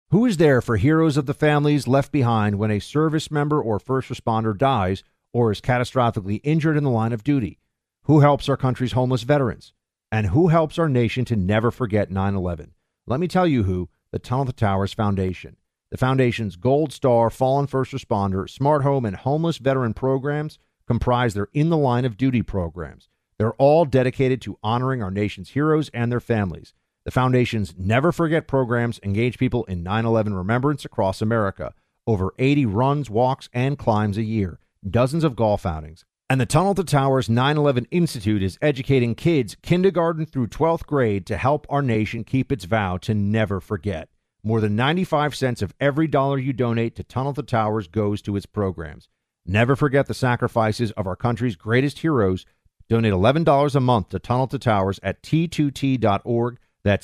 Who is there for heroes of the families left behind when a service member or first responder dies or is catastrophically injured in the line of duty? Who helps our country's homeless veterans? And who helps our nation to never forget 9/11? Let me tell you who, the Tunnel to Towers Foundation. The Foundation's Gold Star, Fallen First Responder, Smart Home, and Homeless Veteran programs comprise their In the Line of Duty programs. They're all dedicated to honoring our nation's heroes and their families. The Foundation's Never Forget programs engage people in 9/11 remembrance across America. Over 80 runs, walks, and climbs a year. Dozens of golf outings. And the Tunnel to Towers 9/11 Institute is educating kids kindergarten through 12th grade to help our nation keep its vow to never forget. More than 95 cents of every dollar you donate to Tunnel to Towers goes to its programs. Never forget the sacrifices of our country's greatest heroes. Donate $11 a month to Tunnel to Towers at T2T.org. That's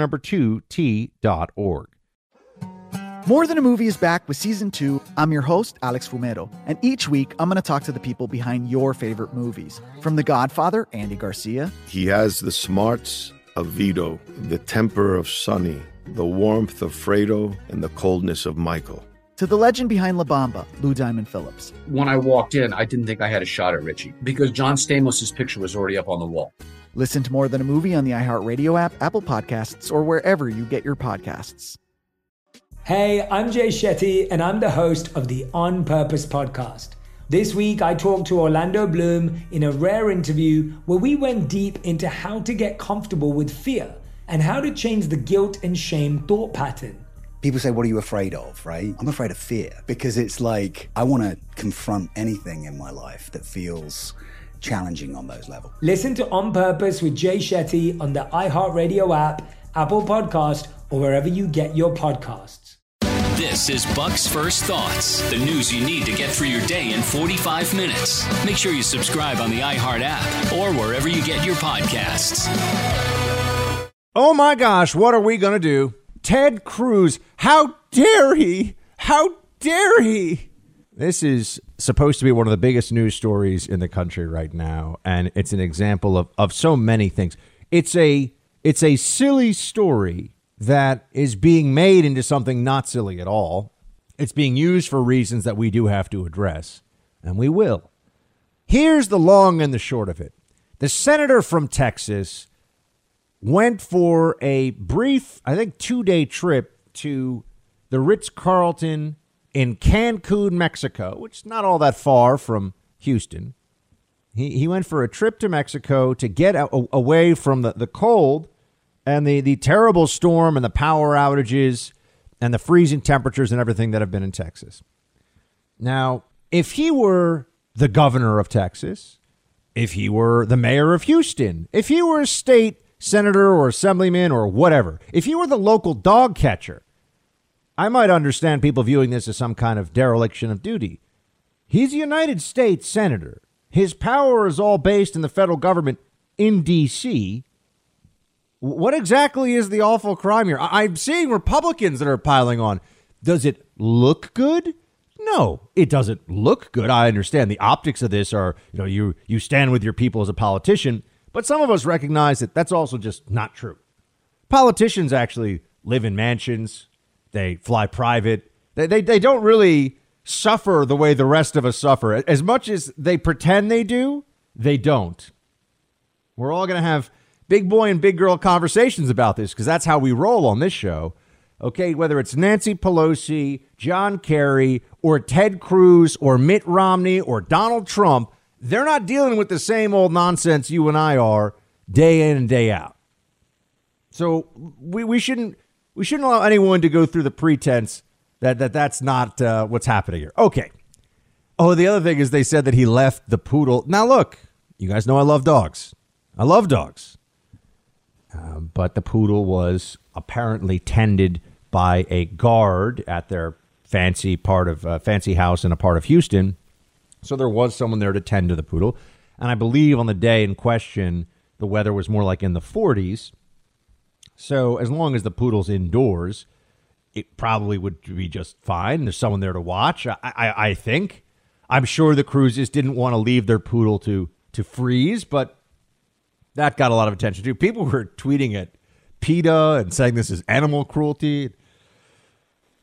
T2T.org. More Than a Movie is back with Season 2. I'm your host, Alex Fumero, and each week I'm going to talk to the people behind your favorite movies. From The Godfather, Andy Garcia. He has the smarts of Vito, the temper of Sonny, the warmth of Fredo, and the coldness of Michael. To the legend behind La Bamba, Lou Diamond Phillips. When I walked in, I didn't think I had a shot at Richie because John Stamos' picture was already up on the wall. Listen to More Than a Movie on the iHeartRadio app, Apple Podcasts, or wherever you get your podcasts. Hey, I'm Jay Shetty, and I'm the host of the On Purpose podcast. This week, I talked to Orlando Bloom in a rare interview where we went deep into how to get comfortable with fear and how to change the guilt and shame thought pattern. People say, what are you afraid of, right? I'm afraid of fear because it's like I want to confront anything in my life that feels challenging on those levels. Listen to On Purpose with Jay Shetty on the iHeartRadio app, Apple Podcast, or wherever you get your podcasts. This is Buck's First Thoughts, the news you need to get through your day in 45 minutes. Make sure you subscribe on the iHeart app or wherever you get your podcasts. Oh my gosh, what are we going to do? Ted Cruz, how dare he? How dare he? This is supposed to be one of the biggest news stories in the country right now, and it's an example of so many things. It's a silly story that is being made into something not silly at all. It's being used for reasons that we do have to address, and we will. Here's the long and the short of it. The senator from Texas went for a brief, I think, 2-day trip to the Ritz-Carlton in Cancun, Mexico, which is not all that far from Houston. He went for a trip to Mexico to get away from the cold and the terrible storm and the power outages and the freezing temperatures and everything that have been in Texas. Now, if he were the governor of Texas, if he were the mayor of Houston, if he were a state senator or assemblyman or whatever, if he were the local dog catcher, I might understand people viewing this as some kind of dereliction of duty. He's a United States senator. His power is all based in the federal government in D.C. What exactly is the awful crime here? I'm seeing Republicans that are piling on. Does it look good? No, it doesn't look good. I understand the optics of this are, you stand with your people as a politician, but some of us recognize that that's also just not true. Politicians actually live in mansions. They fly private. They don't really suffer the way the rest of us suffer. As much as they pretend they do, they don't. We're all going to have big boy and big girl conversations about this because that's how we roll on this show. Okay, whether it's Nancy Pelosi, John Kerry, or Ted Cruz, or Mitt Romney, or Donald Trump, they're not dealing with the same old nonsense you and I are day in and day out. So we shouldn't allow anyone to go through the pretense that's not what's happening here. Okay. Oh, the other thing is they said that he left the poodle. Now, look, you guys know I love dogs. I love dogs. But the poodle was apparently tended by a guard at their fancy house in a part of Houston. So there was someone there to tend to the poodle. And I believe on the day in question, the weather was more like in the 40s. So as long as the poodle's indoors, it probably would be just fine. There's someone there to watch, I think. I'm sure the Cruzes didn't want to leave their poodle to freeze, but that got a lot of attention too. People were tweeting at PETA and saying this is animal cruelty.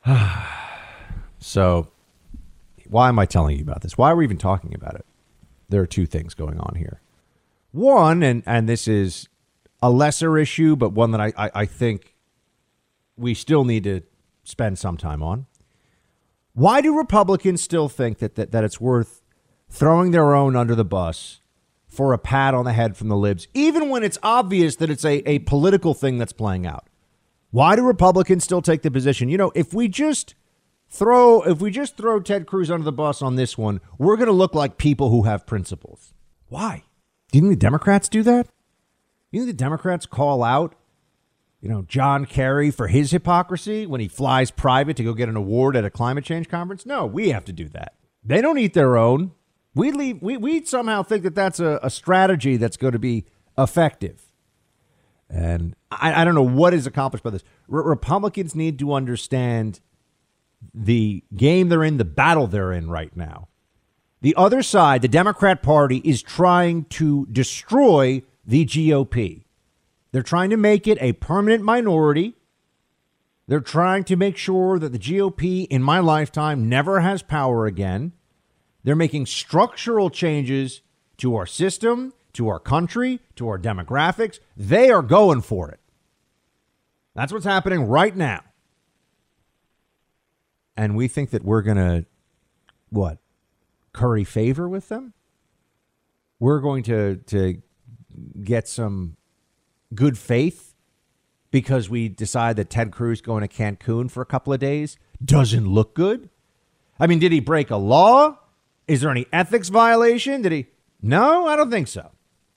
So why am I telling you about this? Why are we even talking about it? There are two things going on here. One, and this is a lesser issue, but one that I think we still need to spend some time on. Why do Republicans still think that it's worth throwing their own under the bus for a pat on the head from the libs, even when it's obvious that it's a political thing that's playing out? Why do Republicans still take the position, if we just throw Ted Cruz under the bus on this one, we're going to look like people who have principles? Why? Do you think the Democrats do that? You think the Democrats call out, John Kerry for his hypocrisy when he flies private to go get an award at a climate change conference? No, we have to do that. They don't eat their own. We somehow think that that's a strategy that's going to be effective. And I don't know what is accomplished by this. Republicans need to understand the game they're in, the battle they're in right now. The other side, the Democrat Party, is trying to destroy the GOP. They're trying to make it a permanent minority. They're trying to make sure that the GOP in my lifetime never has power again. They're making structural changes to our system, to our country, to our demographics. They are going for it. That's what's happening right now. And we think that we're going to, curry favor with them? We're going to get some good faith because we decide that Ted Cruz going to Cancun for a couple of days doesn't look good? I mean, did he break a law? Is there any ethics violation? No, I don't think so.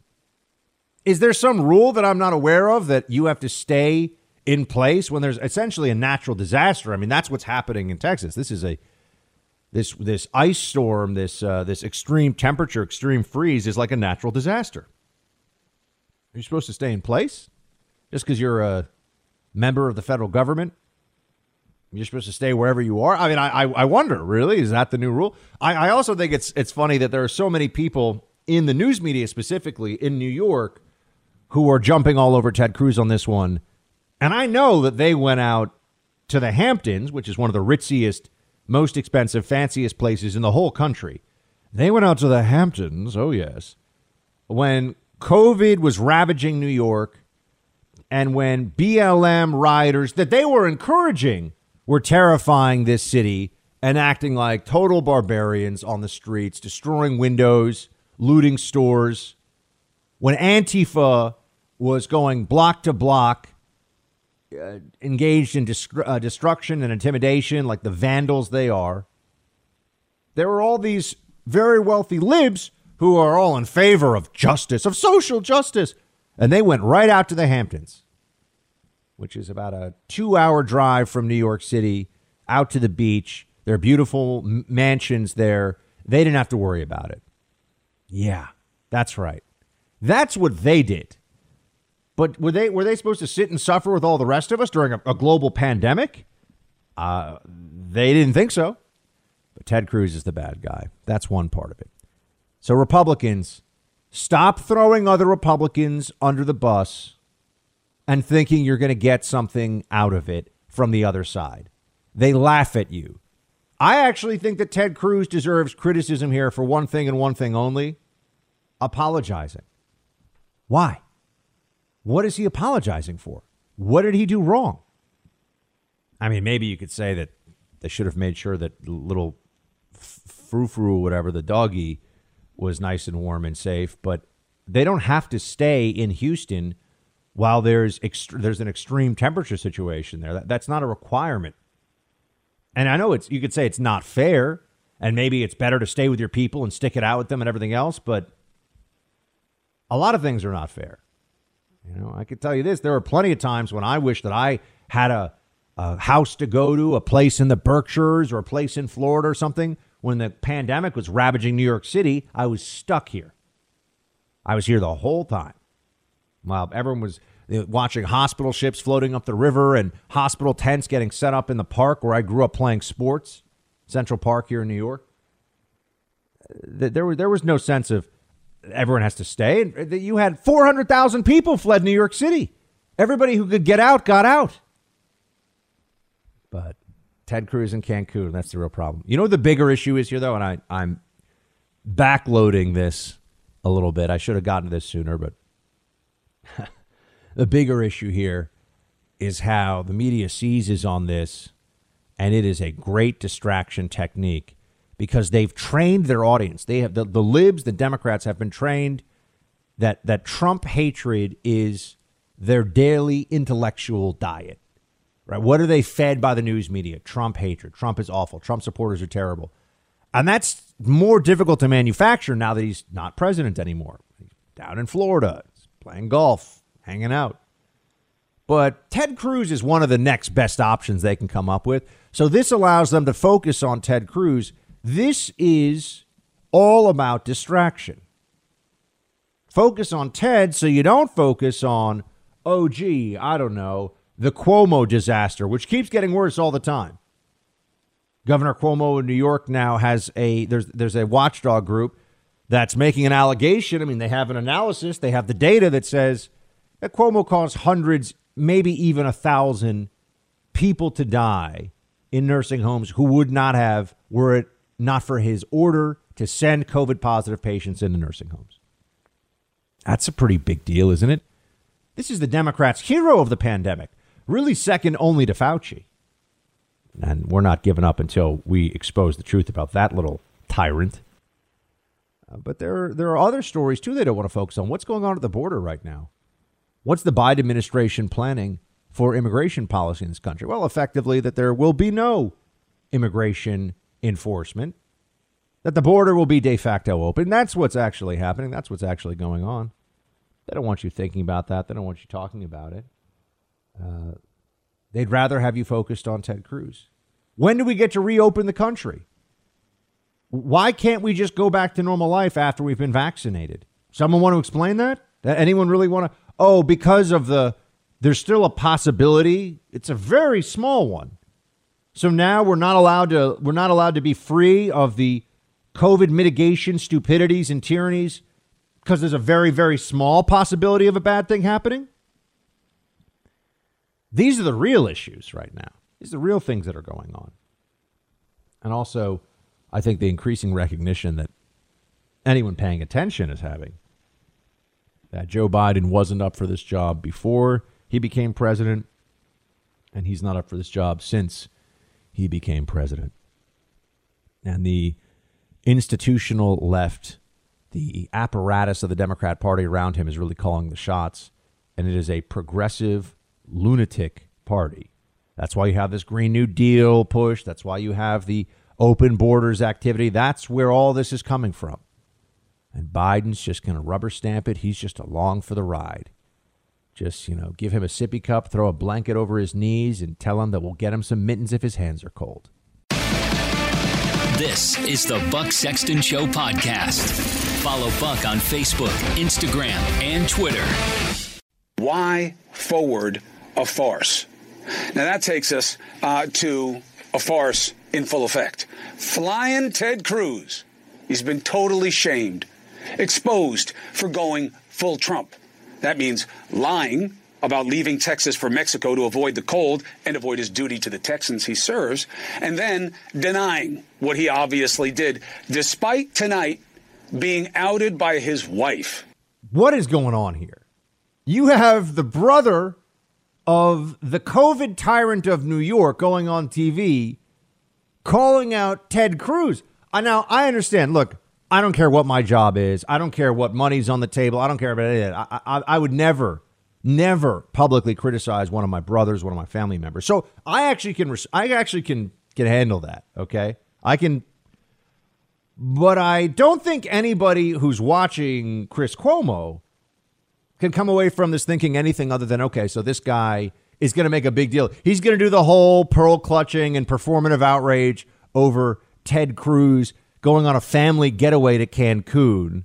Is there some rule that I'm not aware of that you have to stay in place when there's essentially a natural disaster? I mean, that's what's happening in Texas. This is this ice storm, this extreme temperature, extreme freeze is like a natural disaster. Are you supposed to stay in place just because you're a member of the federal government? You're supposed to stay wherever you are? I mean, I wonder, really, is that the new rule? I also think it's funny that there are so many people in the news media, specifically in New York, who are jumping all over Ted Cruz on this one. And I know that they went out to the Hamptons, which is one of the ritziest, most expensive, fanciest places in the whole country. They went out to the Hamptons, oh yes, when COVID was ravaging New York and when BLM rioters that they were encouraging were terrifying this city and acting like total barbarians on the streets, destroying windows, looting stores. When Antifa was going block to block, engaged in destruction and intimidation like the vandals they are, there were all these very wealthy libs who are all in favor of justice, of social justice. And they went right out to the Hamptons, which is about a 2-hour drive from New York City, out to the beach. There are beautiful mansions there. They didn't have to worry about it. Yeah, that's right. That's what they did. But were they supposed to sit and suffer with all the rest of us during a global pandemic? They didn't think so. But Ted Cruz is the bad guy. That's one part of it. So Republicans, stop throwing other Republicans under the bus and thinking you're going to get something out of it from the other side. They laugh at you. I actually think that Ted Cruz deserves criticism here for one thing and one thing only: apologizing. Why? What is he apologizing for? What did he do wrong? I mean, maybe you could say that they should have made sure that little frou-frou or whatever, the doggy, was nice and warm and safe, but they don't have to stay in Houston while there's an extreme temperature situation there. That's not a requirement. And I know you could say it's not fair, and maybe it's better to stay with your people and stick it out with them and everything else, but a lot of things are not fair. I could tell you this. There are plenty of times when I wish that I had a house to go to, a place in the Berkshires or a place in Florida or something. When the pandemic was ravaging New York City, I was stuck here. I was here the whole time while everyone was watching hospital ships floating up the river and hospital tents getting set up in the park where I grew up playing sports, Central Park here in New York. There was no sense of everyone has to stay. You had 400,000 people fled New York City. Everybody who could get out got out. But Ted Cruz in Cancun. That's the real problem. You know what the bigger issue is here, though? And I'm backloading this a little bit. I should have gotten to this sooner, but the bigger issue here is how the media seizes on this, and it is a great distraction technique because they've trained their audience. They have the libs, the Democrats have been trained that Trump hatred is their daily intellectual diet. Right? What are they fed by the news media? Trump hatred. Trump is awful. Trump supporters are terrible. And that's more difficult to manufacture now that he's not president anymore. He's down in Florida, he's playing golf, hanging out. But Ted Cruz is one of the next best options they can come up with. So this allows them to focus on Ted Cruz. This is all about distraction. Focus on Ted so you don't focus on, oh, gee, I don't know, the Cuomo disaster, which keeps getting worse all the time. Governor Cuomo in New York now has there's a watchdog group that's making an allegation. I mean, they have an analysis. They have the data that says that Cuomo caused hundreds, maybe even 1,000 people to die in nursing homes who would not have were it not for his order to send COVID positive patients into nursing homes. That's a pretty big deal, isn't it? This is the Democrats' hero of the pandemic, really second only to Fauci. And we're not giving up until we expose the truth about that little tyrant. But there are other stories, too, they don't want to focus on. What's going on at the border right now? What's the Biden administration planning for immigration policy in this country? Well, effectively, that there will be no immigration enforcement, that the border will be de facto open. That's what's actually happening. That's what's actually going on. They don't want you thinking about that. They don't want you talking about it. They'd rather have you focused on Ted Cruz. When do we get to reopen the country? Why can't we just go back to normal life after we've been vaccinated? Someone want to explain that? Anyone really want to? Oh, because of there's still a possibility. It's a very small one. So now we're not allowed to be free of the COVID mitigation stupidities and tyrannies because there's a very, very small possibility of a bad thing happening. These are the real issues right now. These are the real things that are going on. And also, I think the increasing recognition that anyone paying attention is having that Joe Biden wasn't up for this job before he became president, and he's not up for this job since he became president. And the institutional left, the apparatus of the Democrat Party around him is really calling the shots, and it is a progressive lunatic party. That's why you have this Green New Deal push. That's why you have the open borders activity. That's where all this is coming from. And Biden's just going to rubber stamp it. He's just along for the ride. Just, give him a sippy cup, throw a blanket over his knees, and tell him that we'll get him some mittens if his hands are cold. This is the Buck Sexton Show podcast. Follow Buck on Facebook, Instagram, and Twitter. Why forward a farce? Now that takes us to a farce in full effect. Flying Ted Cruz. He's been totally shamed, exposed for going full Trump. That means lying about leaving Texas for Mexico to avoid the cold and avoid his duty to the Texans he serves, and then denying what he obviously did, despite tonight being outed by his wife. What is going on here? You have the brother of the COVID tyrant of New York going on TV calling out Ted Cruz. Now, I understand. Look, I don't care what my job is. I don't care what money's on the table. I don't care about any of that. I would never publicly criticize one of my brothers, one of my family members. So I actually can handle that. OK, I can. But I don't think anybody who's watching Chris Cuomo can come away from this thinking anything other than, OK, so this guy is going to make a big deal. He's going to do the whole pearl clutching and performative outrage over Ted Cruz going on a family getaway to Cancun.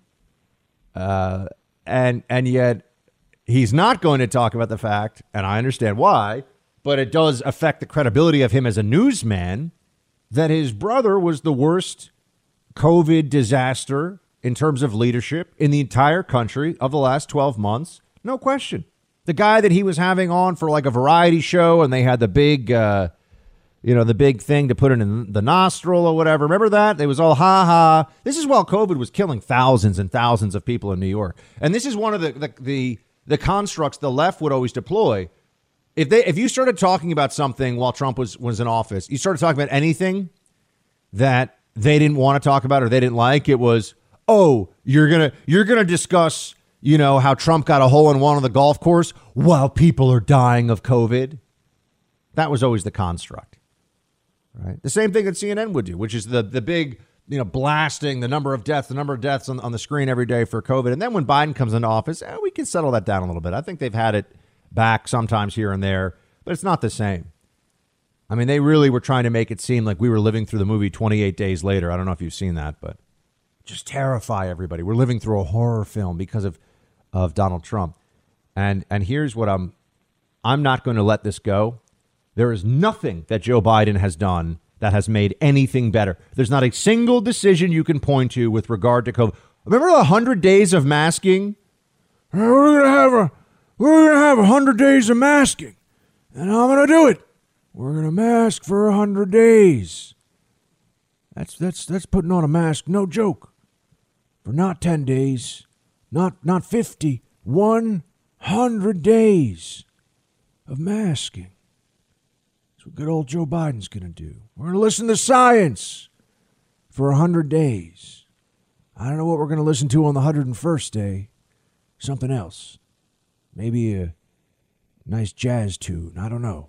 And yet he's not going to talk about the fact, and I understand why, but it does affect the credibility of him as a newsman, that his brother was the worst COVID disaster in terms of leadership in the entire country of the last 12 months. No question. The guy that he was having on for like a variety show, and they had the big, the big thing to put it in the nostril or whatever. Remember that? It was all ha. This is while COVID was killing thousands and thousands of people in New York. And this is one of the constructs the left would always deploy. If you started talking about something while Trump was in office, you started talking about anything that they didn't want to talk about or they didn't like, it was, oh, you're gonna discuss, how Trump got a hole-in-one on the golf course while people are dying of COVID. That was always the construct, right? The same thing that CNN would do, which is the big, blasting the number of deaths on the screen every day for COVID. And then when Biden comes into office, we can settle that down a little bit. I think they've had it back sometimes here and there, but it's not the same. I mean, they really were trying to make it seem like we were living through the movie 28 Days Later. I don't know if you've seen that, but just terrify everybody. We're living through a horror film because of Donald Trump. And here's what I'm not going to let this go. There is nothing that Joe Biden has done that has made anything better. There's not a single decision you can point to with regard to COVID. Remember the 100 days of masking? We're going to have 100 days of masking, and I'm going to do it. We're going to mask for 100 days. That's putting on a mask, no joke. For not 10 days, not 50, 100 days of masking. That's what good old Joe Biden's going to do. We're going to listen to science for 100 days. I don't know what we're going to listen to on the 101st day. Something else. Maybe a nice jazz tune. I don't know.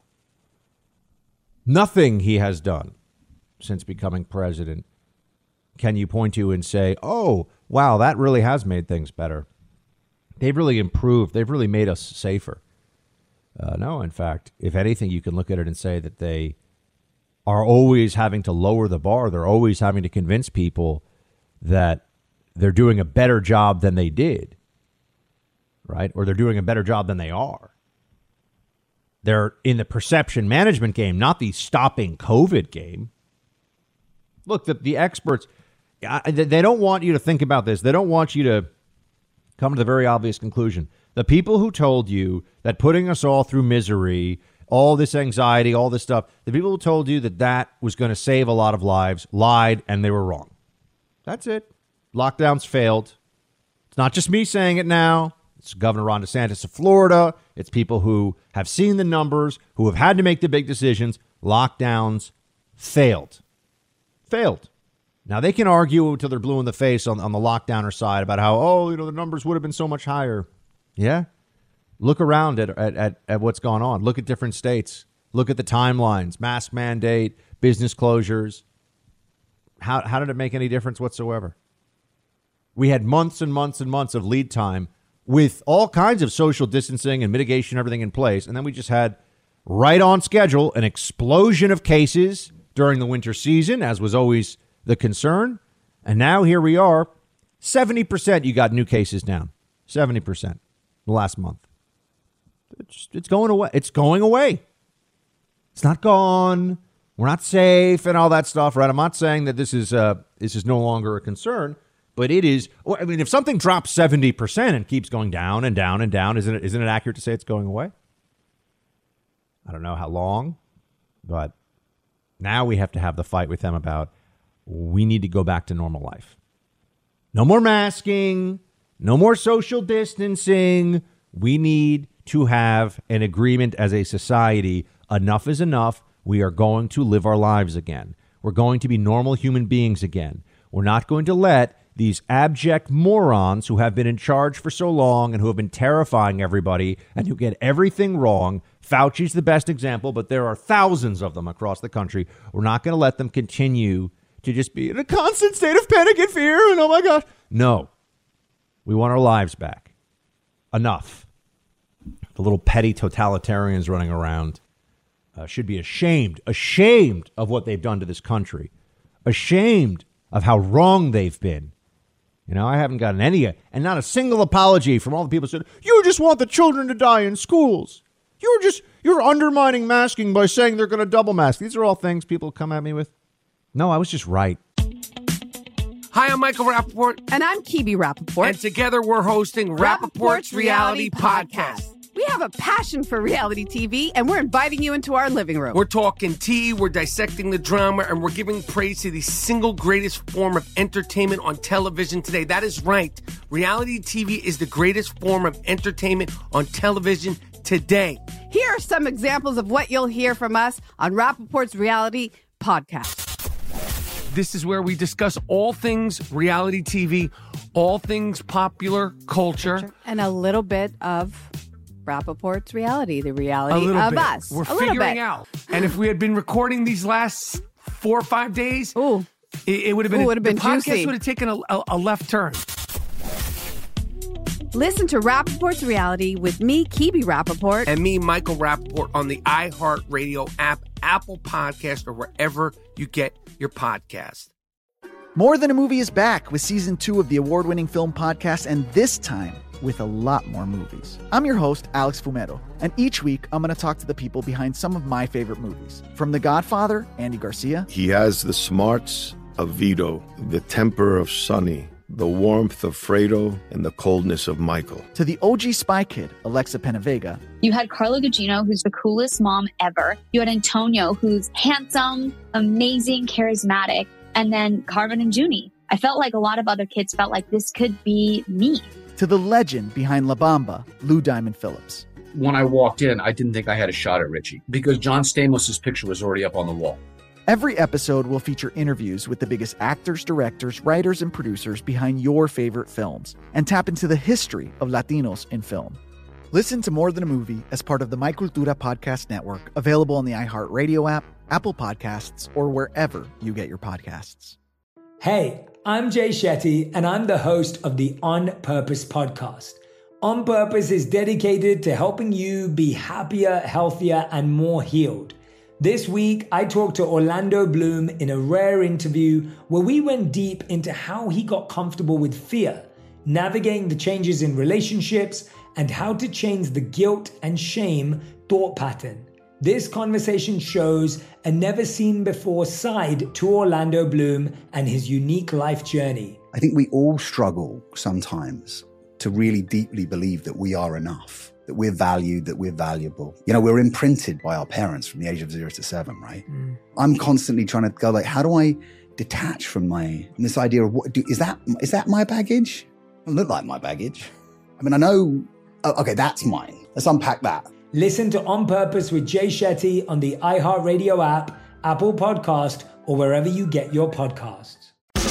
Nothing he has done since becoming president can you point to and say, oh, wow, that really has made things better. They've really improved. They've really made us safer. No, in fact, if anything, you can look at it and say that they are always having to lower the bar. They're always having to convince people that they're doing a better job than they did, right? Or they're doing a better job than they are. They're in the perception management game, not the stopping COVID game. Look, the experts, they don't want you to think about this. They don't want you to come to the very obvious conclusion. The people who told you that putting us all through misery, all this anxiety, all this stuff, the people who told you that was going to save a lot of lives lied, and they were wrong. That's it. Lockdowns failed. It's not just me saying it now. It's Governor Ron DeSantis of Florida. It's people who have seen the numbers, who have had to make the big decisions. Lockdowns failed. Failed. Now, they can argue until they're blue in the face on the lockdowner side about how, the numbers would have been so much higher. Yeah. Look around at what's gone on. Look at different states. Look at the timelines, mask mandate, business closures. How did it make any difference whatsoever? We had months and months and months of lead time with all kinds of social distancing and mitigation, everything in place. And then we just had right on schedule an explosion of cases during the winter season, as was always the concern. And now here we are, 70% you got new cases down, 70% the last month. It's going away. It's going away. It's not gone. We're not safe and all that stuff, right? I'm not saying that this is no longer a concern, but it is. I mean, if something drops 70% and keeps going down and down and down, isn't it accurate to say it's going away? I don't know how long, but now we have to have the fight with them about we need to go back to normal life. No more masking, no more social distancing. We need to have an agreement as a society. Enough is enough. We are going to live our lives again. We're going to be normal human beings again. We're not going to let these abject morons who have been in charge for so long and who have been terrifying everybody and who get everything wrong. Fauci's the best example, but there are thousands of them across the country. We're not going to let them continue to just be in a constant state of panic and fear and oh my gosh. No, we want our lives back. Enough. The little petty totalitarians running around should be ashamed of what they've done to this country, ashamed of how wrong they've been. I haven't gotten any, and not a single apology from all the people who said, you just want the children to die in schools. You're undermining masking by saying they're going to double mask. These are all things people come at me with. No, I was just right. Hi, I'm Michael Rappaport. And I'm Kibi Rappaport. And together we're hosting Rappaport's Reality Podcast. We have a passion for reality TV, and we're inviting you into our living room. We're talking tea, we're dissecting the drama, and we're giving praise to the single greatest form of entertainment on television today. That is right. Reality TV is the greatest form of entertainment on television today. Here are some examples of what you'll hear from us on Rappaport's Reality Podcast. This is where we discuss all things reality TV, all things popular culture. And a little bit of Rappaport's reality, the reality of bit. us. We're figuring out. And if we had been recording these last 4 or 5 days, it would have been, the podcast juicy. would have taken a left turn. Listen to Rappaport's Reality with me, Kibi Rappaport. And me, Michael Rappaport, on the iHeartRadio app, Apple Podcast, or wherever you get your podcast. More Than a Movie is back with season 2 of the award-winning film podcast, and this time with a lot more movies. I'm your host, Alex Fumero, and each week I'm going to talk to the people behind some of my favorite movies. From The Godfather, Andy Garcia. He has the smarts of Vito, the temper of Sonny, the warmth of Fredo, and the coldness of Michael. To the OG Spy Kid, Alexa Penavega. You had Carla Gugino, who's the coolest mom ever. You had Antonio, who's handsome, amazing, charismatic. And then Carmen and Junie. I felt like a lot of other kids felt like this could be me. To the legend behind La Bamba, Lou Diamond Phillips. When I walked in, I didn't think I had a shot at Richie because John Stamos' picture was already up on the wall. Every episode will feature interviews with the biggest actors, directors, writers, and producers behind your favorite films and tap into the history of Latinos in film. Listen to More Than a Movie as part of the My Cultura Podcast Network, available on the iHeartRadio app, Apple Podcasts, or wherever you get your podcasts. Hey, I'm Jay Shetty, and I'm the host of the On Purpose podcast. On Purpose is dedicated to helping you be happier, healthier, and more healed. This week, I talked to Orlando Bloom in a rare interview where we went deep into how he got comfortable with fear, navigating the changes in relationships, and how to change the guilt and shame thought pattern. This conversation shows a never-seen-before side to Orlando Bloom and his unique life journey. I think we all struggle sometimes to really deeply believe that we are enough, that we're valued, that we're valuable. You know, we're imprinted by our parents from the age of 0 to 7, right? I'm constantly trying to go like, how do I detach from this idea of is that my baggage? It doesn't look like my baggage. I mean, I know, okay, that's mine. Let's unpack that. Listen to On Purpose with Jay Shetty on the iHeartRadio app, Apple Podcast, or wherever you get your podcasts.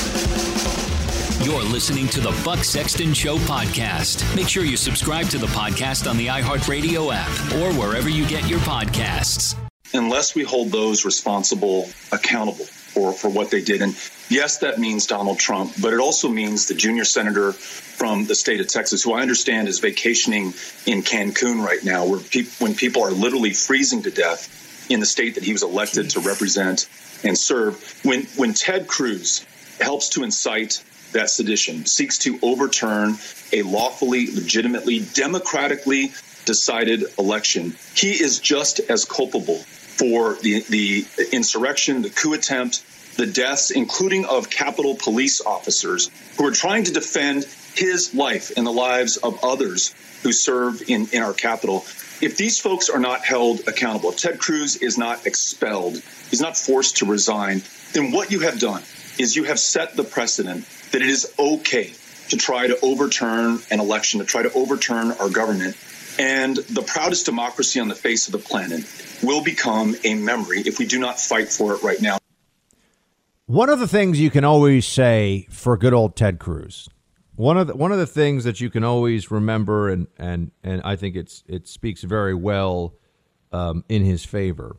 You're listening to the Buck Sexton Show podcast. Make sure you subscribe to the podcast on the iHeartRadio app or wherever you get your podcasts. Unless we hold those responsible accountable for what they did. And yes, that means Donald Trump, but it also means the junior senator from the state of Texas, who I understand is vacationing in Cancun right now, where when people are literally freezing to death in the state that he was elected to represent and serve. When Ted Cruz helps to incite that sedition, seeks to overturn a lawfully, legitimately, democratically decided election, he is just as culpable for the insurrection, the coup attempt, the deaths, including of Capitol Police officers who are trying to defend his life and the lives of others who serve in our Capitol. If these folks are not held accountable, if Ted Cruz is not expelled, he's not forced to resign, then what you have done is you have set the precedent that it is okay to try to overturn an election, to try to overturn our government. And the proudest democracy on the face of the planet will become a memory if we do not fight for it right now. One of the things you can always say for good old Ted Cruz, one of the things that you can always remember, and I think it speaks very well in his favor,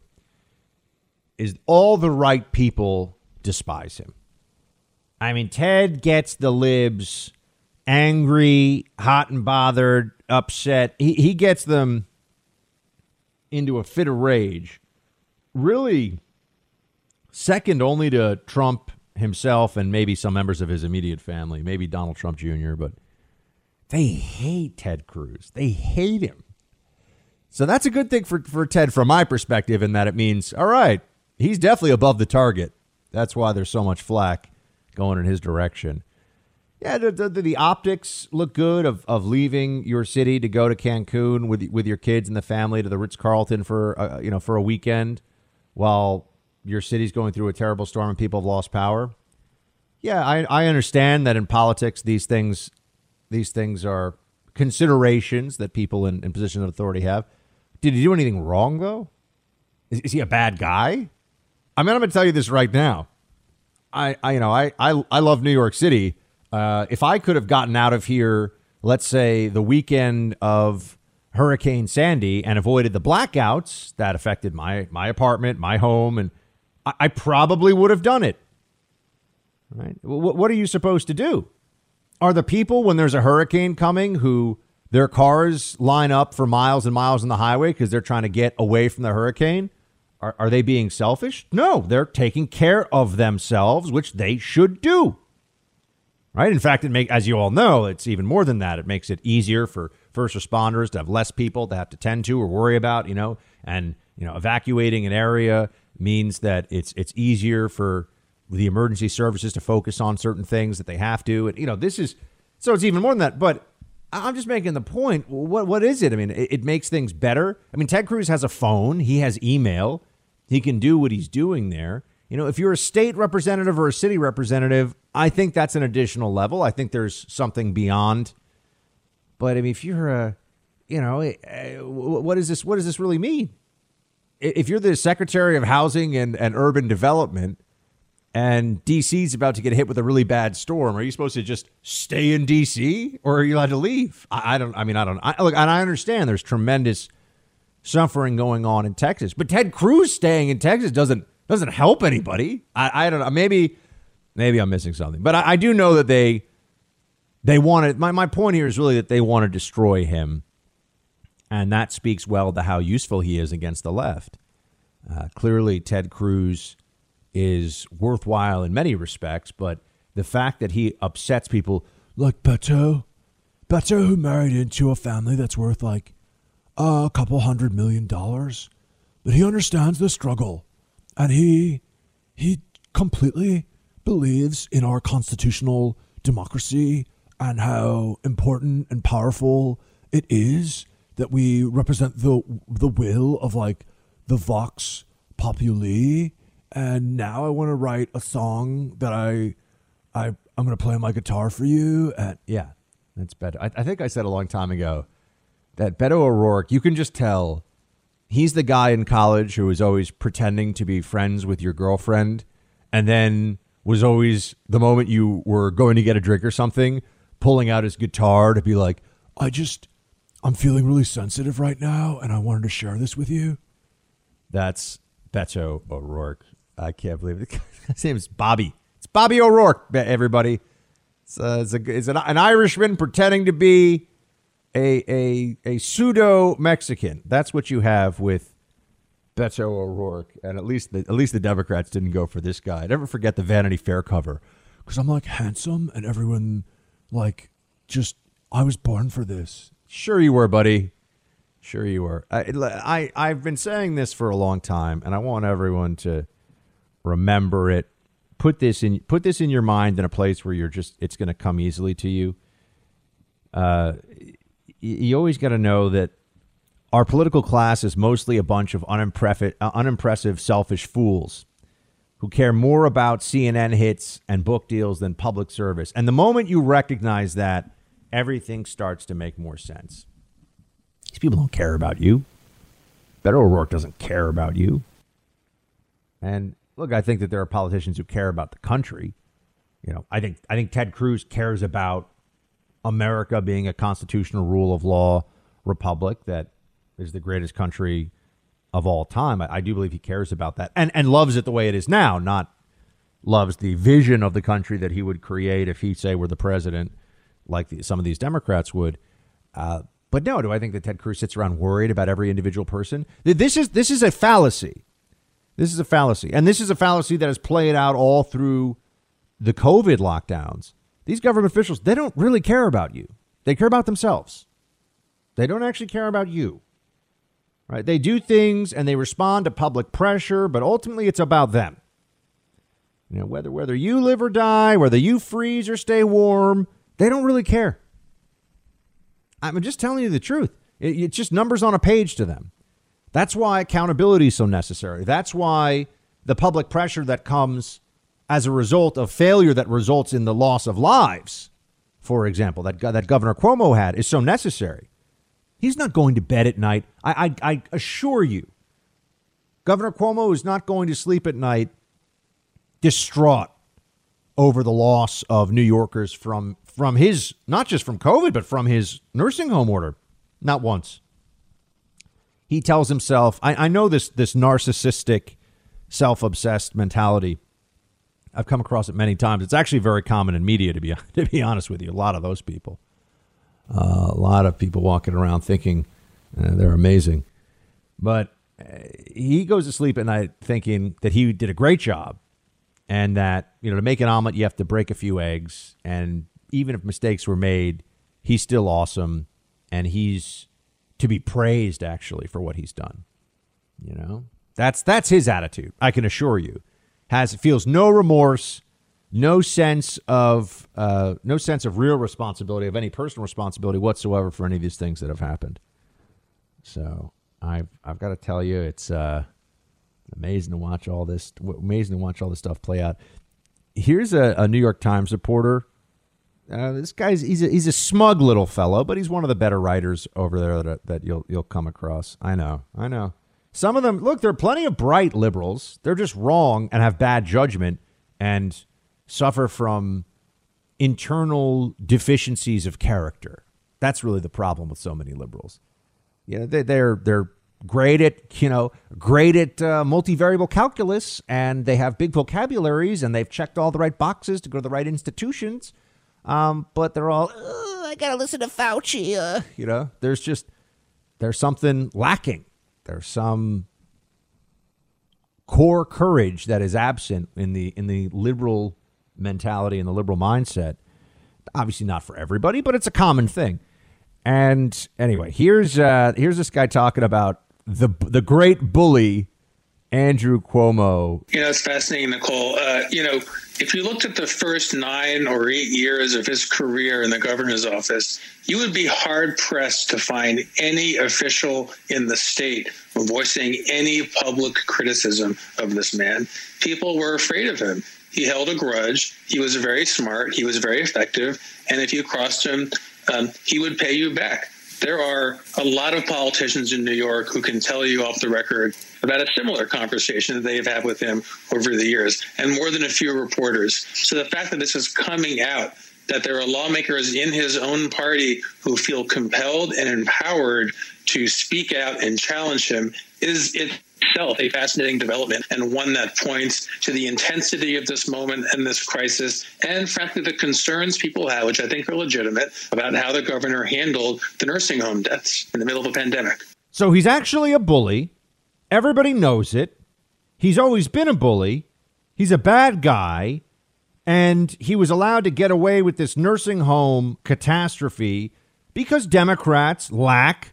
is all the right people despise him. I mean, Ted gets the libs angry, hot and bothered, upset. He gets them into a fit of rage, really second only to Trump himself and maybe some members of his immediate family, maybe Donald Trump Jr., but they hate Ted Cruz. They hate him. So that's a good thing for Ted from my perspective, in that it means, all right, he's definitely above the target. That's why there's so much flack going in his direction. Yeah, the optics look good of leaving your city to go to Cancun with your kids and the family to the Ritz-Carlton for a weekend while your city's going through a terrible storm and people have lost power. Yeah, I understand that in politics these things are considerations that people in positions of authority have. Did he do anything wrong though? Is he a bad guy? I mean, I'm going to tell you this right now. I love New York City. If I could have gotten out of here, let's say the weekend of Hurricane Sandy and avoided the blackouts that affected my apartment, my home, and I probably would have done it. Right? What are you supposed to do? Are the people, when there's a hurricane coming, who their cars line up for miles and miles on the highway because they're trying to get away from the hurricane? Are they being selfish? No, they're taking care of themselves, which they should do. Right. In fact, as you all know, it's even more than that. It makes it easier for first responders to have less people to have to tend to or worry about, and evacuating an area means that it's easier for the emergency services to focus on certain things that they have to. And, so it's even more than that. But I'm just making the point. What is it? I mean, it makes things better. I mean, Ted Cruz has a phone. He has email. He can do what he's doing there. If you're a state representative or a city representative, I think that's an additional level. I think there's something beyond. But I mean, if you're what does this really mean? If you're the Secretary of Housing and Urban Development and DC's about to get hit with a really bad storm, are you supposed to just stay in DC or are you allowed to leave? I don't. Look, and I understand there's tremendous suffering going on in Texas, but Ted Cruz staying in Texas doesn't help anybody. I don't know. Maybe I'm missing something, but I do know that they wanted. My point here is really that they want to destroy him, and that speaks well to how useful he is against the left. Clearly, Ted Cruz is worthwhile in many respects, but the fact that he upsets people like Beto, who married into a family that's worth like a couple $100 million, but he understands the struggle. And he completely believes in our constitutional democracy and how important and powerful it is that we represent the will of like the Vox Populi. And now I want to write a song that I'm going to play on my guitar for you. And yeah, that's Beto. I think I said a long time ago that Beto O'Rourke, you can just tell. He's the guy in college who was always pretending to be friends with your girlfriend and then was always, the moment you were going to get a drink or something, pulling out his guitar to be like, I'm feeling really sensitive right now and I wanted to share this with you. That's Beto O'Rourke. I can't believe it. His name is Bobby. It's Bobby O'Rourke, everybody. It's an Irishman pretending to be a pseudo Mexican. That's what you have with Beto O'Rourke, and at least the Democrats didn't go for this guy. I never forget the Vanity Fair cover because I'm like handsome, and everyone like I was born for this. Sure you were, buddy. Sure you were. I've been saying this for a long time, and I want everyone to remember it. Put this in your mind in a place where it's going to come easily to you. You always got to know that our political class is mostly a bunch of unimpressive, selfish fools who care more about CNN hits and book deals than public service. And the moment you recognize that, everything starts to make more sense. These people don't care about you. Beto O'Rourke doesn't care about you. And look, I think that there are politicians who care about the country. I think Ted Cruz cares about America being a constitutional rule of law republic that is the greatest country of all time. I do believe he cares about that and loves it the way it is now, not loves the vision of the country that he would create if he, say, were the president, like some of these Democrats would. But no, do I think that Ted Cruz sits around worried about every individual person? This is a fallacy. This is a fallacy. And this is a fallacy that has played out all through the COVID lockdowns. These government officials, they don't really care about you. They care about themselves. They don't actually care about you. Right? They do things and they respond to public pressure, but ultimately it's about them. You know, whether you live or die, whether you freeze or stay warm, they don't really care. I'm just telling you the truth. It's just numbers on a page to them. That's why accountability is so necessary. That's why the public pressure that comes as a result of failure that results in the loss of lives, for example, that Governor Cuomo had, is so necessary. He's not going to bed at night. I assure you, Governor Cuomo is not going to sleep at night distraught over the loss of New Yorkers from his, not just from COVID, but from his nursing home order. Not once. He tells himself, I know this narcissistic, self-obsessed mentality. I've come across it many times. It's actually very common in media, to be honest with you. A lot of those people. A lot of people walking around thinking they're amazing. But he goes to sleep at night thinking that he did a great job and that, you know, to make an omelet, you have to break a few eggs. And even if mistakes were made, he's still awesome. And he's to be praised, actually, for what he's done. You know, that's his attitude. I can assure you. Feels no remorse, no sense of real responsibility, of any personal responsibility whatsoever for any of these things that have happened. So I've got to tell you, it's amazing to watch all this. Amazing to watch all this stuff play out. Here's a New York Times reporter. This guy's he's a smug little fellow, but he's one of the better writers over there that you'll come across. I know. Some of them, look, there are plenty of bright liberals. They're just wrong and have bad judgment and suffer from internal deficiencies of character. That's really the problem with so many liberals. You know, they're great at multivariable calculus, and they have big vocabularies, and they've checked all the right boxes to go to the right institutions. But they're all, I gotta listen to Fauci. There's something lacking. There's some core courage that is absent in the liberal mentality and the liberal mindset. Obviously not for everybody, but it's a common thing. And anyway, here's this guy talking about the great bully, Andrew Cuomo. You know, it's fascinating, Nicole. If you looked at the first 9 or 8 years of his career in the governor's office, you would be hard-pressed to find any official in the state voicing any public criticism of this man. People were afraid of him. He held a grudge. He was very smart. He was very effective. And if you crossed him, he would pay you back. There are a lot of politicians in New York who can tell you off the record about a similar conversation that they've had with him over the years, and more than a few reporters. So the fact that this is coming out, that there are lawmakers in his own party who feel compelled and empowered to speak out and challenge him is itself a fascinating development, and one that points to the intensity of this moment and this crisis, and frankly the concerns people have, which I think are legitimate, about how the governor handled the nursing home deaths in the middle of a pandemic. So he's actually a bully. Everybody knows it. He's always been a bully. He's a bad guy. And he was allowed to get away with this nursing home catastrophe because Democrats lack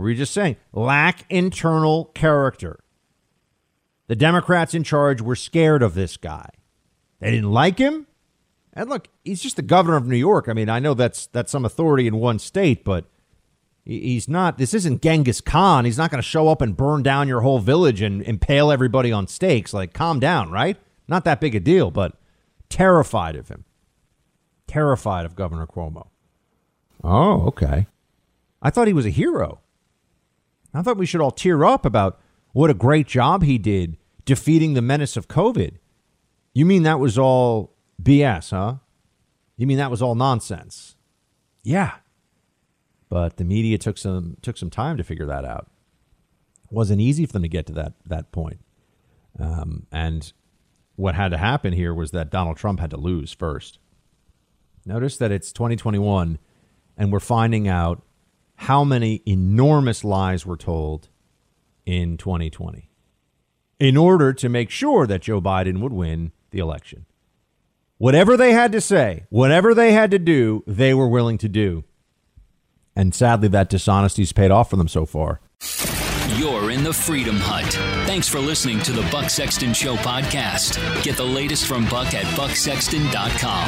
internal character. The Democrats in charge were scared of this guy. They didn't like him. And look, he's just the governor of New York. I mean, I know that's some authority in one state, but he's not. This isn't Genghis Khan. He's not going to show up and burn down your whole village and impale everybody on stakes. Like, calm down, right? Not that big a deal, but terrified of him. Terrified of Governor Cuomo. Oh, okay. I thought he was a hero. I thought we should all tear up about what a great job he did defeating the menace of COVID. You mean that was all BS, huh? You mean that was all nonsense? Yeah. But the media took some time to figure that out. It wasn't easy for them to get to that point. And what had to happen here was that Donald Trump had to lose first. Notice that it's 2021, and we're finding out how many enormous lies were told in 2020 in order to make sure that Joe Biden would win the election. Whatever they had to say, whatever they had to do, they were willing to do. And sadly, that dishonesty's paid off for them so far. you're in the Freedom Hut. Thanks for listening to the Buck Sexton Show podcast. Get the latest from Buck at bucksexton.com.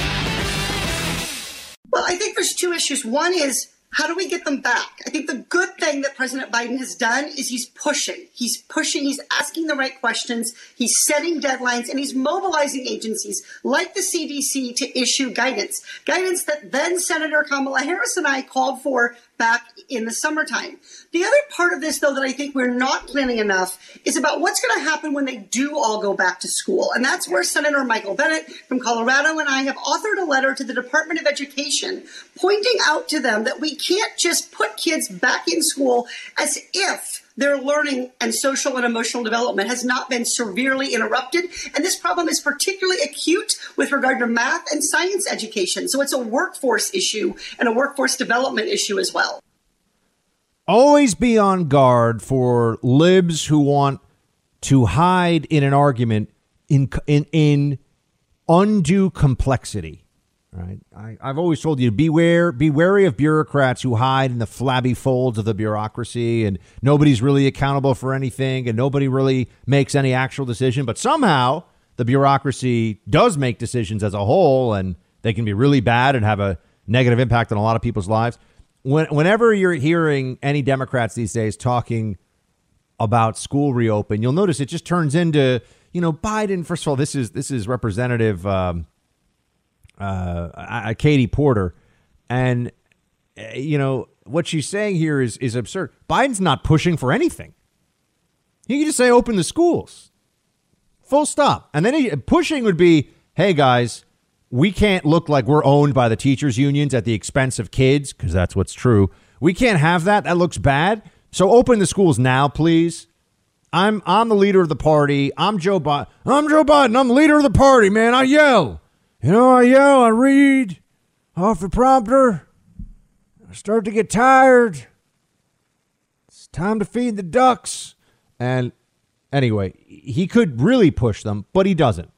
Well, I think there's two issues. One is, how do we get them back? I think the good thing that President Biden has done is he's pushing. He's asking the right questions, he's setting deadlines, and he's mobilizing agencies like the CDC to issue guidance that then Senator Kamala Harris and I called for back in the summertime. The other part of this, though, that I think we're not planning enough is about what's going to happen when they do all go back to school. And that's where Senator Michael Bennet from Colorado and I have authored a letter to the Department of Education pointing out to them that we can't just put kids back in school as if their learning and social and emotional development has not been severely interrupted. And this problem is particularly acute with regard to math and science education. So it's a workforce issue and a workforce development issue as well. Always be on guard for libs who want to hide in an argument in undue complexity. Right. I've always told you, be wary of bureaucrats who hide in the flabby folds of the bureaucracy, and nobody's really accountable for anything and nobody really makes any actual decision. But somehow the bureaucracy does make decisions as a whole, and they can be really bad and have a negative impact on a lot of people's lives. Whenever you're hearing any Democrats these days talking about school reopen, you'll notice it just turns into, Biden. First of all, this is Representative Katie Porter. And, what she's saying here is absurd. Biden's not pushing for anything. He can just say open the schools. Full stop. And then pushing would be, hey, guys, we can't look like we're owned by the teachers unions at the expense of kids, because that's what's true. We can't have that. That looks bad. So open the schools now, please. I'm the leader of the party. I'm Joe Biden. I'm the leader of the party, man. I yell. I yell, I read off the prompter. I start to get tired. It's time to feed the ducks. And anyway, he could really push them, but he doesn't.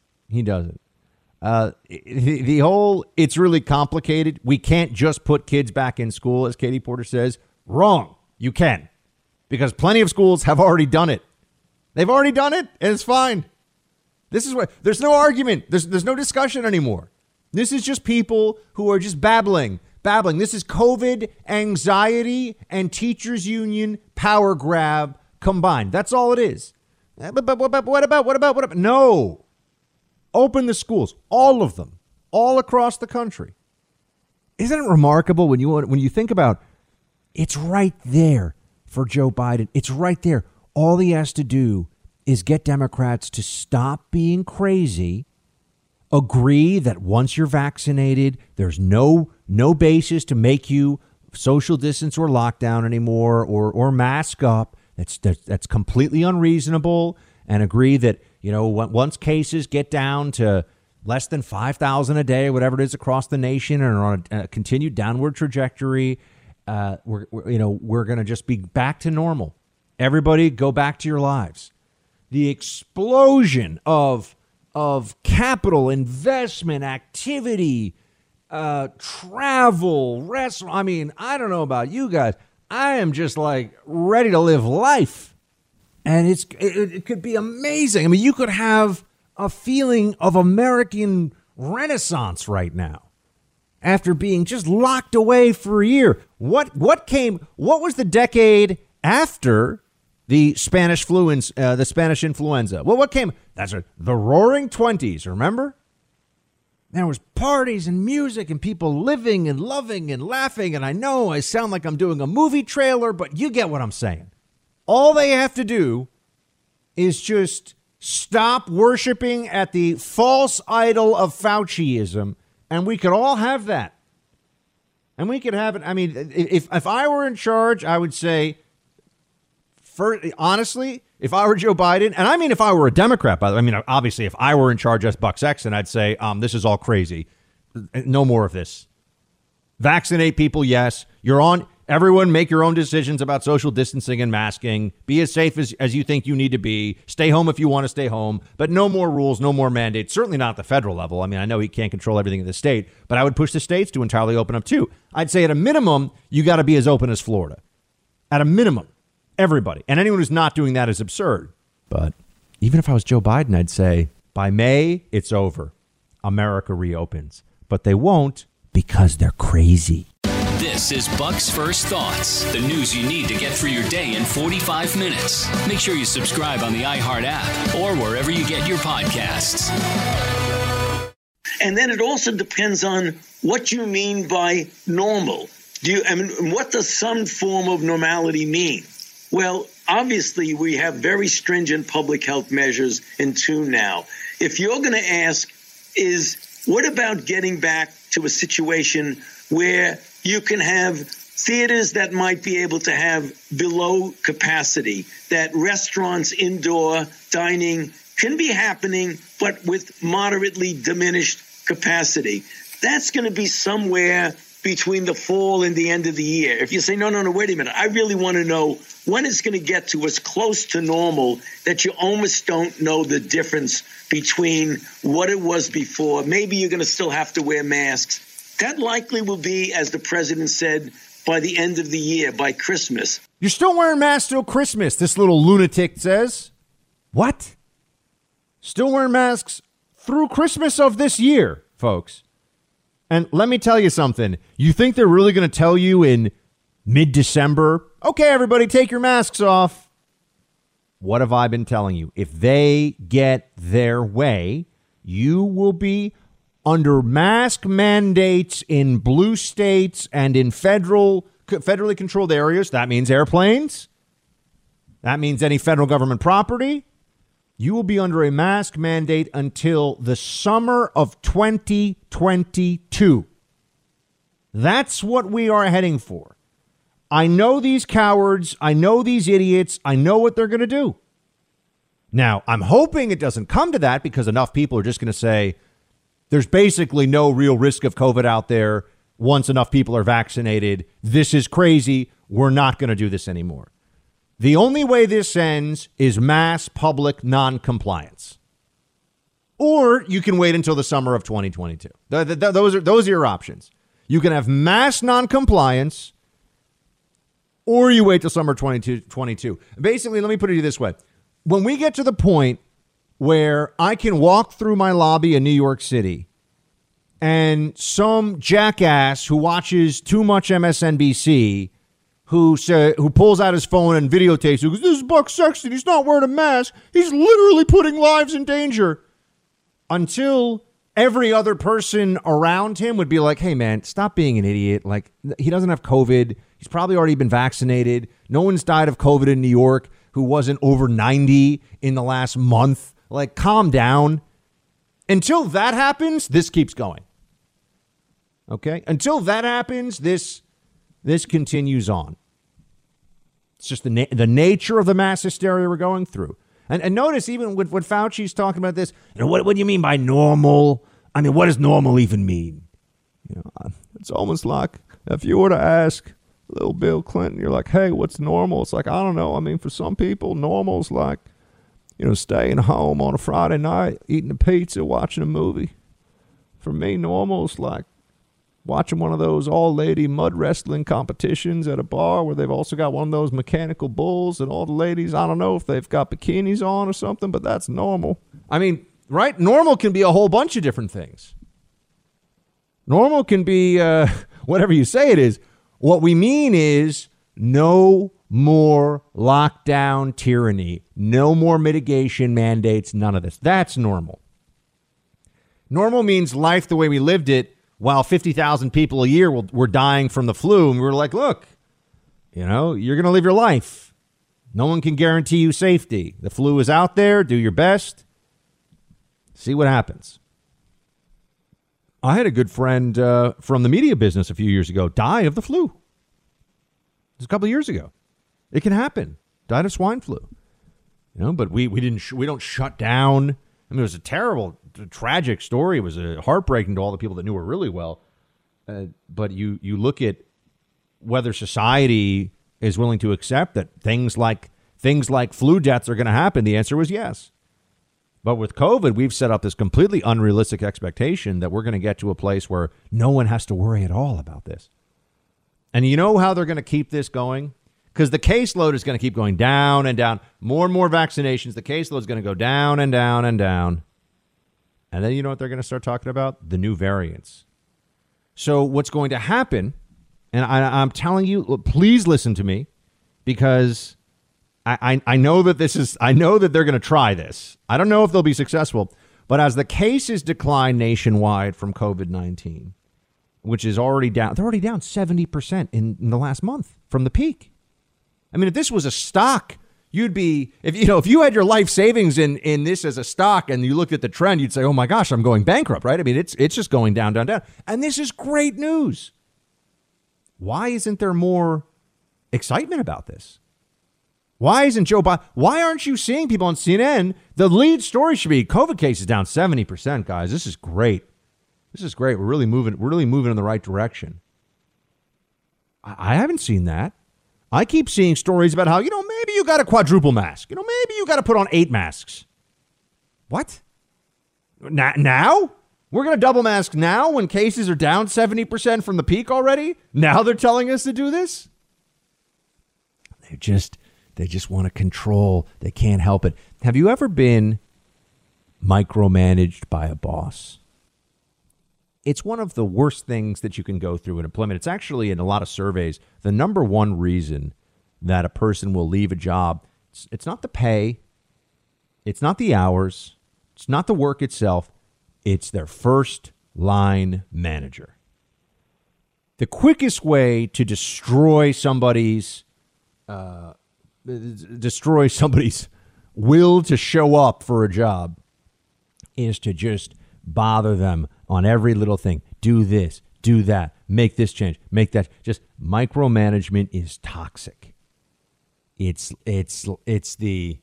The whole, it's really complicated. We can't just put kids back in school, as Katie Porter says. Wrong. You can. Because plenty of schools have already done it. They've already done it, and it's fine. This is what, there's no argument. There's no discussion anymore. This is just people who are just babbling. This is COVID anxiety and teachers union power grab combined. That's all it is. But what about? No. Open the schools, all of them, all across the country. Isn't it remarkable when you think about it's right there for Joe Biden? It's right there. All he has to do is get Democrats to stop being crazy, agree that once you're vaccinated, there's no basis to make you social distance or lockdown anymore or mask up. That's completely unreasonable, and agree that, once cases get down to less than 5,000 a day, whatever it is across the nation, and are on a continued downward trajectory, we're going to just be back to normal. Everybody go back to your lives. The explosion of capital, investment, activity, travel, restaurant. I mean, I don't know about you guys. I am just like ready to live life. And it could be amazing. I mean, you could have a feeling of American Renaissance right now after being just locked away for a year. What was the decade after the Spanish influenza? Well, what came? That's right, the Roaring 20s, remember? There was parties and music and people living and loving and laughing. And I know I sound like I'm doing a movie trailer, but you get what I'm saying. All they have to do is just stop worshiping at the false idol of Fauciism, and we could all have that. And we could have it. I mean, if I were in charge, I would say, honestly, if I were Joe Biden, and I mean, if I were a Democrat, by the way, I mean, obviously, if I were in charge as Buck Sexton, I'd say, this is all crazy. No more of this. Vaccinate people, yes. Everyone make your own decisions about social distancing and masking. Be as safe as you think you need to be. Stay home if you want to stay home. But no more rules, no more mandates. Certainly not at the federal level. I mean, I know he can't control everything in the state, but I would push the states to entirely open up too. I'd say at a minimum, you got to be as open as Florida. At a minimum. Everybody. And anyone who's not doing that is absurd. But even if I was Joe Biden, I'd say by May, it's over. America reopens. But they won't because they're crazy. This is Buck's First Thoughts, the news you need to get through your day in 45 minutes. Make sure you subscribe on the iHeart app or wherever you get your podcasts. And then it also depends on what you mean by normal. What does some form of normality mean? Well, obviously, we have very stringent public health measures in tune now. If you're going to ask, what about getting back to a situation where you can have theaters that might be able to have below capacity, that restaurants, indoor dining can be happening, but with moderately diminished capacity? That's going to be somewhere between the fall and the end of the year. If you say, no, wait a minute, I really want to know when it's going to get to as close to normal that you almost don't know the difference between what it was before. Maybe you're going to still have to wear masks. That likely will be, as the president said, by the end of the year, by Christmas. You're still wearing masks till Christmas, this little lunatic says. What? Still wearing masks through Christmas of this year, folks. And let me tell you something. You think they're really going to tell you in mid-December, okay, everybody, take your masks off? What have I been telling you? If they get their way, you will be under mask mandates in blue states and in federally controlled areas. That means airplanes. That means any federal government property. You will be under a mask mandate until the summer of 2022. That's what we are heading for. I know these cowards. I know these idiots. I know what they're going to do. Now, I'm hoping it doesn't come to that because enough people are just going to say there's basically no real risk of COVID out there once enough people are vaccinated. This is crazy. We're not going to do this anymore. The only way this ends is mass public noncompliance. Or you can wait until the summer of 2022. Those are your options. You can have mass noncompliance, or you wait till summer 2022. Basically, let me put it this way. When we get to the point where I can walk through my lobby in New York City and some jackass who watches too much MSNBC who pulls out his phone and videotapes, who goes, this is Buck Sexton, he's not wearing a mask, he's literally putting lives in danger, until every other person around him would be like, hey man, stop being an idiot. Like, he doesn't have COVID. He's probably already been vaccinated. No one's died of COVID in New York who wasn't over 90 in the last month. Like, calm down. Until that happens, this keeps going. Okay? Until that happens, this continues on. It's just the nature of the mass hysteria we're going through. And notice, even with what Fauci's talking about this, what do you mean by normal? I mean, what does normal even mean? It's almost like if you were to ask little Bill Clinton, you're like, hey, what's normal? It's like, I don't know. I mean, for some people, normal's like, staying home on a Friday night, eating a pizza, watching a movie. For me, normal's like watching one of those all-lady mud wrestling competitions at a bar where they've also got one of those mechanical bulls and all the ladies, I don't know if they've got bikinis on or something, but that's normal. I mean, right? Normal can be a whole bunch of different things. Normal can be whatever you say it is. What we mean is no more lockdown tyranny, no more mitigation mandates, none of this. That's normal. Normal means life the way we lived it, while 50,000 people a year were dying from the flu. And we were like, look, you're going to live your life. No one can guarantee you safety. The flu is out there. Do your best. See what happens. I had a good friend from the media business a few years ago die of the flu. It was a couple of years ago. It can happen. Died of swine flu. But we don't shut down. I mean, it was a terrible, tragic story. It was heartbreaking to all the people that knew her really well. But you look at whether society is willing to accept that things like flu deaths are going to happen. The answer was yes. But with COVID, we've set up this completely unrealistic expectation that we're going to get to a place where no one has to worry at all about this. And you know how they're going to keep this going? because the caseload is going to keep going down and down. More and more vaccinations. The caseload is going to go down and down and down. And then you know what they're going to start talking about? The new variants. So what's going to happen, and I'm telling you, please listen to me, because I know that they're going to try this. I don't know if they'll be successful, but as the cases decline nationwide from COVID-19, which is already down, they're already down 70% in the last month from the peak. I mean, if this was a stock, you'd be, if you had your life savings in this as a stock and you looked at the trend, you'd say, oh my gosh, I'm going bankrupt, right? I mean, it's just going down, down, down. And this is great news. Why isn't there more excitement about this? Why isn't Joe Biden? Why aren't you seeing people on CNN? The lead story should be COVID cases down 70%, guys. This is great. This is great. We're really moving in the right direction. I haven't seen that. I keep seeing stories about how, maybe you got a quadruple mask. Maybe you got to put on 8 masks. What? Now? We're going to double mask now when cases are down 70% from the peak already? Now they're telling us to do this? They just want to control. They can't help it. Have you ever been micromanaged by a boss? It's one of the worst things that you can go through in employment. It's actually, in a lot of surveys, the number one reason that a person will leave a job. It's not the pay. It's not the hours. It's not the work itself. It's their first line manager. The quickest way to destroy somebody's will to show up for a job is to just bother them on every little thing. Do this, do that, make this change, make that. Just micromanagement is toxic. It's the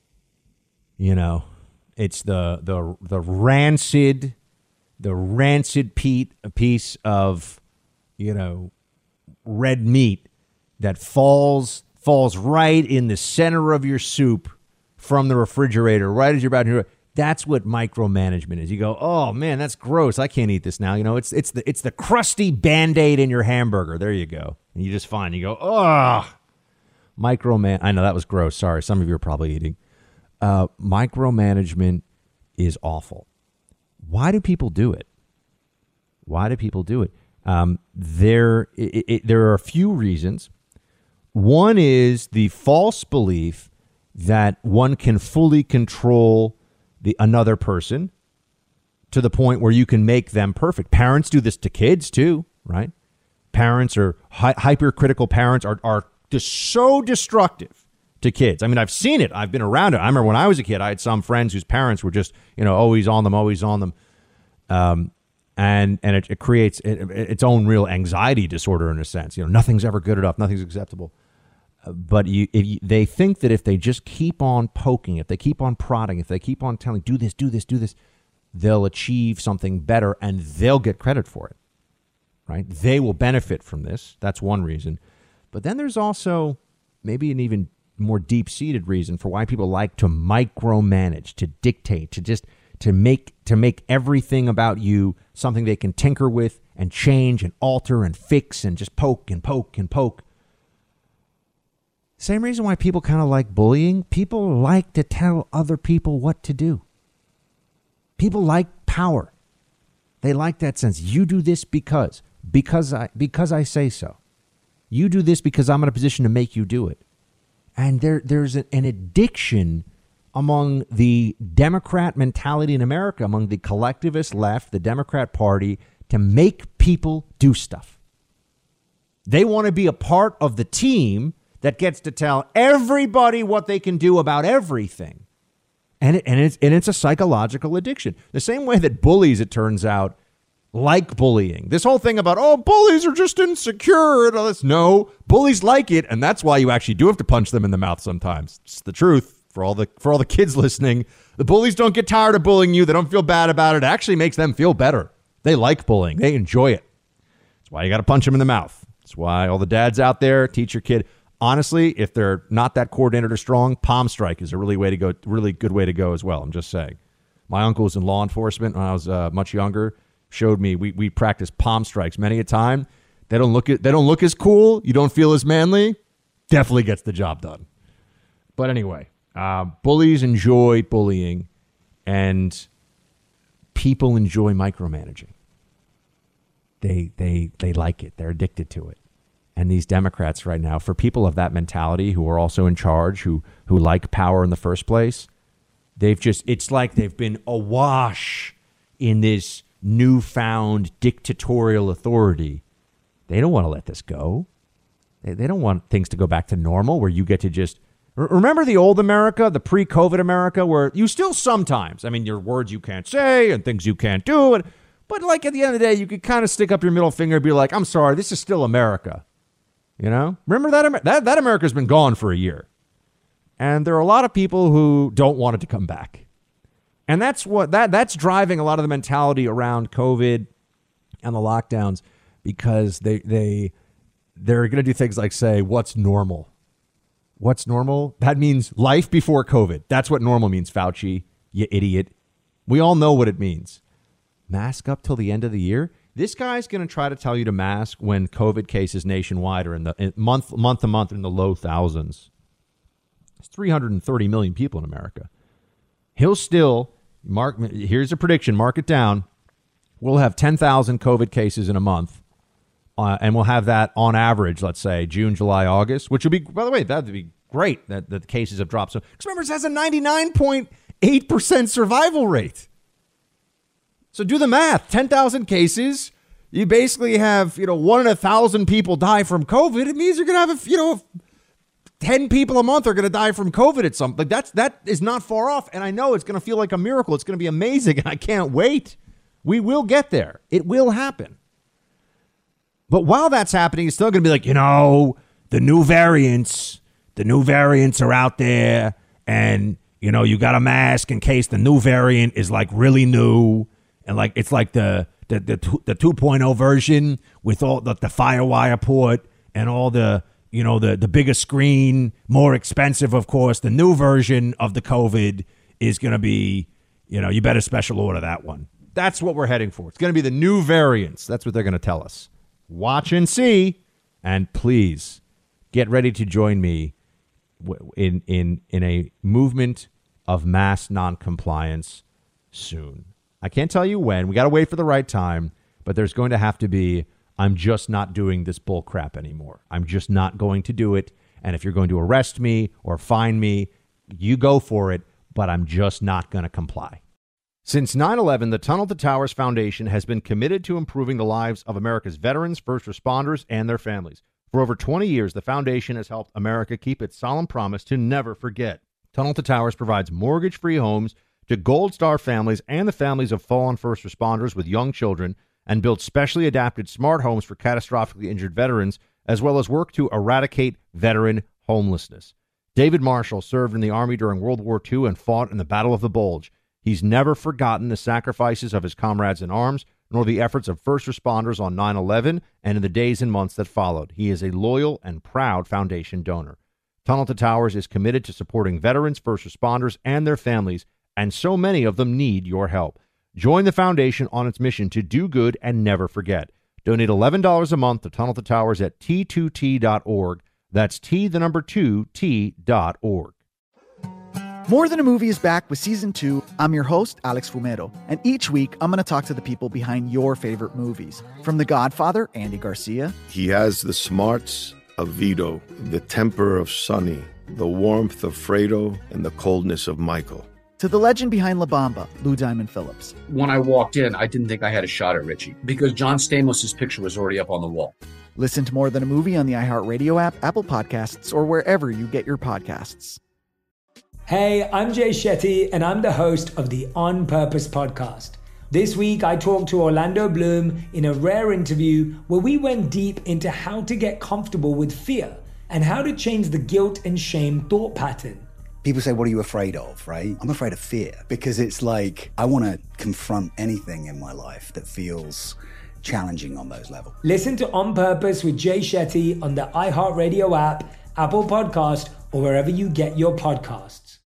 rancid piece of, red meat that falls right in the center of your soup from the refrigerator, right as you're about to. That's what micromanagement is. You go, oh man, that's gross. I can't eat this now. It's the crusty Band-Aid in your hamburger. There you go. And you just find, you go, oh, I know that was gross. Sorry. Some of you are probably eating. Micromanagement is awful. Why do people do it? There are a few reasons. One is the false belief that one can fully control another person to the point where you can make them perfect. Parents do this to kids too, right? Parents are hypercritical. Parents are just so destructive to kids. I mean, I've seen it. I've been around it. I remember when I was a kid, I had some friends whose parents were just, always on them. And it creates its own real anxiety disorder in a sense. Nothing's ever good enough. Nothing's acceptable. But they think that if they just keep on poking, if they keep on prodding, if they keep on telling, do this, they'll achieve something better and they'll get credit for it, right? They will benefit from this. That's one reason. But then there's also maybe an even more deep-seated reason for why people like to micromanage, to dictate, to make everything about you something they can tinker with and change and alter and fix and just poke and poke and poke. Same reason why people kind of like bullying. People like to tell other people what to do. People like power. They like that sense. You do this because I say so. You do this because I'm in a position to make you do it. And there's an addiction among the Democrat mentality in America, among the collectivist left, the Democrat Party, to make people do stuff. They want to be a part of the team that gets to tell everybody what they can do about everything. And it's a psychological addiction. The same way that bullies, it turns out, like bullying. This whole thing about, bullies are just insecure and all this. No, bullies like it, and that's why you actually do have to punch them in the mouth sometimes. It's the truth. For all the kids listening, the bullies don't get tired of bullying you. They don't feel bad about it. It actually makes them feel better. They like bullying. They enjoy it. That's why you got to punch them in the mouth. That's why all the dads out there, teach your kid. Honestly, if they're not that coordinated or strong, palm strike is a really good way to go as well. I'm just saying. My uncle was in law enforcement when I was much younger. Showed me we practiced palm strikes many a time. They don't look as cool. You don't feel as manly. definitely gets the job done. But anyway, bullies enjoy bullying, and people enjoy micromanaging. They like it. They're addicted to it. And these Democrats right now, for people of that mentality who are also in charge, who like power in the first place, it's like they've been awash in this newfound dictatorial authority. They don't want to let this go. They don't want things to go back to normal where you get to just... Remember the old America, the pre-COVID America, where you still sometimes, your words you can't say and things you can't do, but like at the end of the day, you could kind of stick up your middle finger and be like, I'm sorry, this is still America. Remember that America's been gone for a year. And there are a lot of people who don't want it to come back. And that's driving a lot of the mentality around COVID and the lockdowns, because they're going to do things like say, what's normal? What's normal? That means life before COVID. That's what normal means, Fauci, you idiot. We all know what it means. Mask up till the end of the year? This guy's going to try to tell you to mask when COVID cases nationwide are in month to month in the low thousands. It's 330 million people in America. He'll still, here's a prediction, mark it down. We'll have 10,000 COVID cases in a month. And we'll have that on average, let's say, June, July, August, which would be, by the way, that would be great that the cases have dropped. So, because remember, it has a 99.8% survival rate. So do the math. 10,000 cases. You basically have, 1 in 1,000 people die from COVID. It means you're going to have, 10 people a month are going to die from COVID at some. Like that is not far off. And I know it's going to feel like a miracle. It's going to be amazing. And I can't wait. We will get there. It will happen. But while that's happening, it's still going to be like, the new variants are out there, and, you got a mask in case the new variant is like really new. And like, it's like the 2.0 version with all the FireWire port and all the bigger screen, more expensive, of course. The new version of the COVID is going to be, you better special order that one. That's what we're heading for. It's going to be the new variants. That's what they're going to tell us. Watch and see, and please get ready to join me in a movement of mass noncompliance soon. I can't tell you when. We got to wait for the right time, but there's going to have to be, I'm just not doing this bull crap anymore. I'm just not going to do it. And if you're going to arrest me or fine me, you go for it, but I'm just not going to comply. Since 9/11, the Tunnel to Towers Foundation has been committed to improving the lives of America's veterans, first responders, and their families. For over 20 years, the foundation has helped America keep its solemn promise to never forget. Tunnel to Towers provides mortgage-free homes to Gold Star families and the families of fallen first responders with young children, and builds specially adapted smart homes for catastrophically injured veterans, as well as work to eradicate veteran homelessness. David Marshall served in the Army during World War II and fought in the Battle of the Bulge. He's never forgotten the sacrifices of his comrades in arms, nor the efforts of first responders on 9/11 and in the days and months that followed. He is a loyal and proud foundation donor. Tunnel to Towers is committed to supporting veterans, first responders, and their families, and so many of them need your help. Join the foundation on its mission to do good and never forget. Donate $11 a month to Tunnel to Towers at T2T.org. That's T2T.org. More Than a Movie is back with Season 2. I'm your host, Alex Fumero, and each week I'm going to talk to the people behind your favorite movies. From The Godfather, Andy Garcia. He has the smarts of Vito, the temper of Sonny, the warmth of Fredo, and the coldness of Michael. To the legend behind La Bamba, Lou Diamond Phillips. When I walked in, I didn't think I had a shot at Richie because John Stamos' picture was already up on the wall. Listen to More Than a Movie on the iHeartRadio app, Apple Podcasts, or wherever you get your podcasts. Hey, I'm Jay Shetty, and I'm the host of the On Purpose podcast. This week, I talked to Orlando Bloom in a rare interview where we went deep into how to get comfortable with fear and how to change the guilt and shame thought pattern. People say, what are you afraid of, right? I'm afraid of fear because it's like I want to confront anything in my life that feels challenging on those levels. Listen to On Purpose with Jay Shetty on the iHeartRadio app, Apple Podcast, or wherever you get your podcasts.